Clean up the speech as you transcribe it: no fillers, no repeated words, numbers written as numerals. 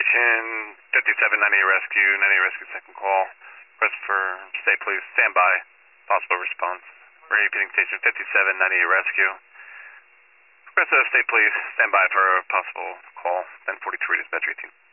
Station 5798 Rescue, 98 Rescue second call. Request for state police, stand by. Possible response. Repeating Station 5798 Rescue. Request of state police, stand by for a possible call. 1042 dispatch 18.